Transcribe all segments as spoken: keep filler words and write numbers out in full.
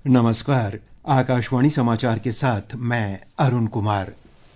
नमस्कार। आकाशवाणी समाचार के साथ मैं अरुण कुमार।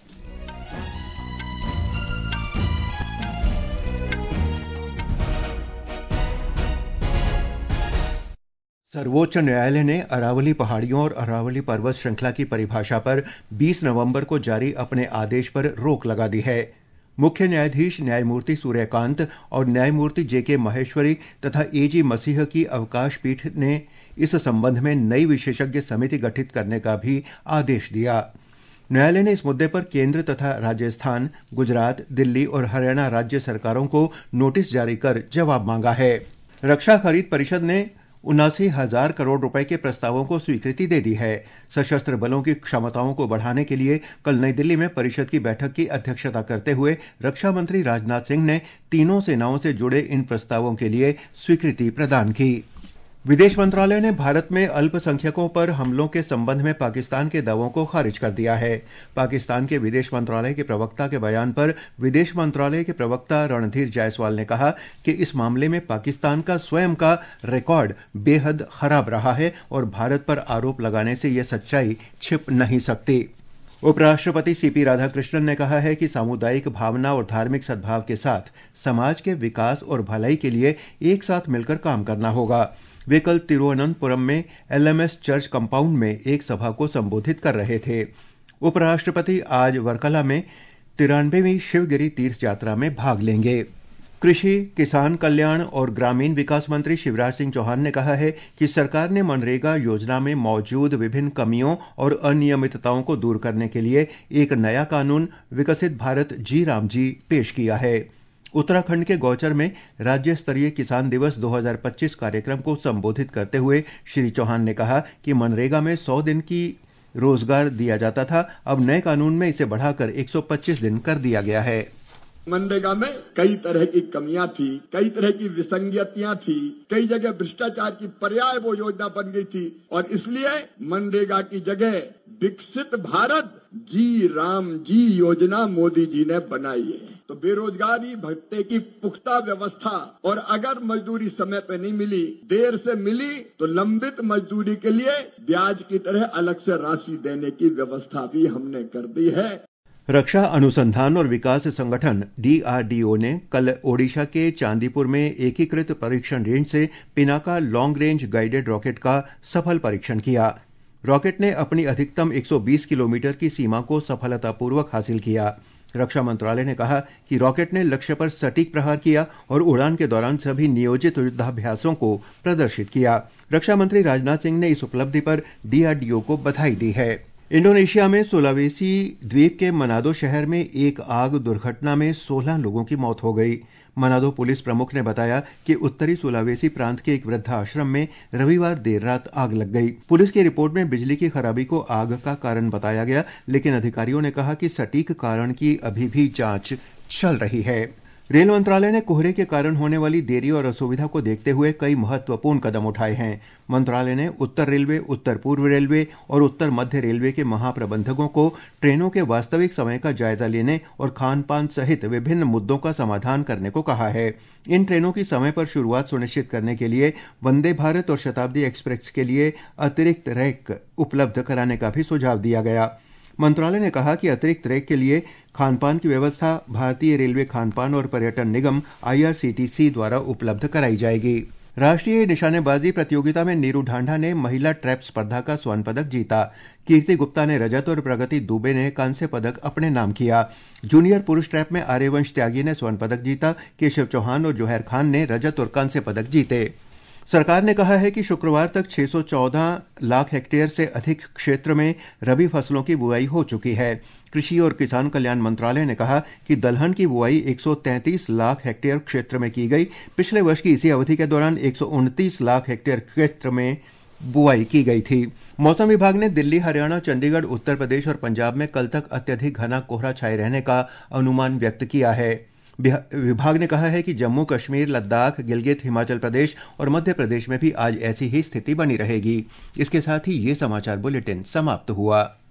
सर्वोच्च न्यायालय ने अरावली पहाड़ियों और अरावली पर्वत श्रृंखला की परिभाषा पर बीस नवंबर को जारी अपने आदेश पर रोक लगा दी है। मुख्य न्यायाधीश न्यायमूर्ति सूर्यकांत और न्यायमूर्ति जे के महेश्वरी तथा ए जी मसीह की अवकाश पीठ ने इस संबंध में नई विशेषज्ञ समिति गठित करने का भी आदेश दिया। न्यायालय ने इस मुद्दे पर केंद्र तथा राजस्थान, गुजरात, दिल्ली और हरियाणा राज्य सरकारों को नोटिस जारी कर जवाब मांगा है। रक्षा खरीद परिषद ने उनासी हजार करोड़ रुपए के प्रस्तावों को स्वीकृति दे दी है। सशस्त्र बलों की क्षमताओं को बढ़ाने के लिए कल नई दिल्ली में परिषद की बैठक की अध्यक्षता करते हुए रक्षा मंत्री राजनाथ सिंह ने तीनों सेनाओं से जुड़े इन प्रस्तावों के लिए स्वीकृति प्रदान की। विदेश मंत्रालय ने भारत में अल्पसंख्यकों पर हमलों के संबंध में पाकिस्तान के दावों को खारिज कर दिया है। पाकिस्तान के विदेश मंत्रालय के प्रवक्ता के बयान पर विदेश मंत्रालय के प्रवक्ता रणधीर जायसवाल ने कहा कि इस मामले में पाकिस्तान का स्वयं का रिकॉर्ड बेहद खराब रहा है और भारत पर आरोप लगाने से यह सच्चाई छिप नहीं सकती। उपराष्ट्रपति सीपी राधाकृष्णन ने कहा है कि सामुदायिक भावना और धार्मिक सद्भाव के साथ समाज के विकास और भलाई के लिए एक साथ मिलकर काम करना होगा। वे कल तिरुवनंतपुरम में L M S church compound में एक सभा को संबोधित कर रहे थे। उपराष्ट्रपति आज वर्कला में तिरानवेवीं शिवगिरी तीर्थ यात्रा में भाग लेंगे। कृषि, किसान कल्याण और ग्रामीण विकास मंत्री शिवराज सिंह चौहान ने कहा है कि सरकार ने मनरेगा योजना में मौजूद विभिन्न कमियों और अनियमितताओं को दूर करने के लिए एक नया कानून विकसित भारत जी राम जी पेश किया है। उत्तराखंड के गौचर में राज्य स्तरीय किसान दिवस दो हज़ार पच्चीस कार्यक्रम को संबोधित करते हुए श्री चौहान ने कहा कि मनरेगा में सौ दिन की रोजगार दिया जाता था, अब नए कानून में इसे बढ़ाकर एक सौ पच्चीस दिन कर दिया गया है। मनरेगा में कई तरह की कमियां थी, कई तरह की विसंगतियां थी, कई जगह भ्रष्टाचार की पर्याय वो योजना बन गई थी और इसलिए मनरेगा की जगह विकसित भारत जी राम जी योजना मोदी जी ने बनाई है। तो बेरोजगारी भत्ते की पुख्ता व्यवस्था और अगर मजदूरी समय पे नहीं मिली, देर से मिली तो लंबित मजदूरी के लिए ब्याज की तरह अलग से राशि देने की व्यवस्था भी हमने कर दी है। रक्षा अनुसंधान और विकास संगठन डी आर डी ओ ने कल ओडिशा के चांदीपुर में एकीकृत परीक्षण रेंज से Pinaka long range guided rocket का सफल परीक्षण किया। रॉकेट ने अपनी अधिकतम एक सौ बीस किलोमीटर की सीमा को सफलतापूर्वक हासिल किया। रक्षा मंत्रालय ने कहा कि रॉकेट ने लक्ष्य पर सटीक प्रहार किया और उड़ान के दौरान सभी नियोजित युद्धाभ्यासों को प्रदर्शित किया। रक्षा मंत्री राजनाथ सिंह ने इस उपलब्धि पर डी आर डी ओ को बधाई दी है। इंडोनेशिया में सुलावेसी द्वीप के मनादो शहर में एक आग दुर्घटना में सोलह लोगों की मौत हो गई। मनादो पुलिस प्रमुख ने बताया कि उत्तरी सुलावेसी प्रांत के एक वृद्धाश्रम में रविवार देर रात आग लग गई। पुलिस की रिपोर्ट में बिजली की खराबी को आग का कारण बताया गया, लेकिन अधिकारियों ने कहा कि सटीक कारण की अभी भी जांच चल रही है। रेल मंत्रालय ने कोहरे के कारण होने वाली देरी और असुविधा को देखते हुए कई महत्वपूर्ण कदम उठाए हैं। मंत्रालय ने उत्तर रेलवे, उत्तर पूर्व रेलवे और उत्तर मध्य रेलवे के महाप्रबंधकों को ट्रेनों के वास्तविक समय का जायजा लेने और खान पान सहित विभिन्न मुद्दों का समाधान करने को कहा है। इन ट्रेनों की समय पर शुरुआत सुनिश्चित करने के लिए वंदे भारत और शताब्दी एक्सप्रेस के लिए अतिरिक्त रैक उपलब्ध कराने का भी सुझाव दिया गया। मंत्रालय ने कहा कि अतिरिक्त रैक के लिए खानपान की व्यवस्था भारतीय रेलवे खानपान और पर्यटन निगम I R C T C द्वारा उपलब्ध कराई जाएगी। राष्ट्रीय निशानेबाजी प्रतियोगिता में नीरू ढांढा ने महिला ट्रैप स्पर्धा का स्वर्ण पदक जीता। कीर्ति गुप्ता ने रजत और प्रगति दुबे ने कांस्य पदक अपने नाम किया। जूनियर पुरुष ट्रैप में आर्यवंश त्यागी ने स्वर्ण पदक जीता। केशव चौहान और जोहर खान ने रजत और कांस्य पदक जीते। सरकार ने कहा है कि शुक्रवार तक छह सौ चौदह लाख हेक्टेयर से अधिक क्षेत्र में रबी फसलों की बुआई हो चुकी है। कृषि और किसान कल्याण मंत्रालय ने कहा कि दलहन की बुआई एक सौ तैंतीस लाख हेक्टेयर क्षेत्र में की गई। पिछले वर्ष की इसी अवधि के दौरान एक सौ उनतीस लाख हेक्टेयर क्षेत्र में बुआई की गई थी। मौसम विभाग ने दिल्ली, हरियाणा, चंडीगढ़, उत्तर प्रदेश और पंजाब में कल तक अत्यधिक घना कोहरा छाए रहने का अनुमान व्यक्त किया है। विभाग ने कहा है कि जम्मू कश्मीर, लद्दाख, गिलगित, हिमाचल प्रदेश और मध्य प्रदेश में भी आज ऐसी ही स्थिति बनी रहेगी। इसके साथ ही ये समाचार बुलेटिन समाप्त हुआ।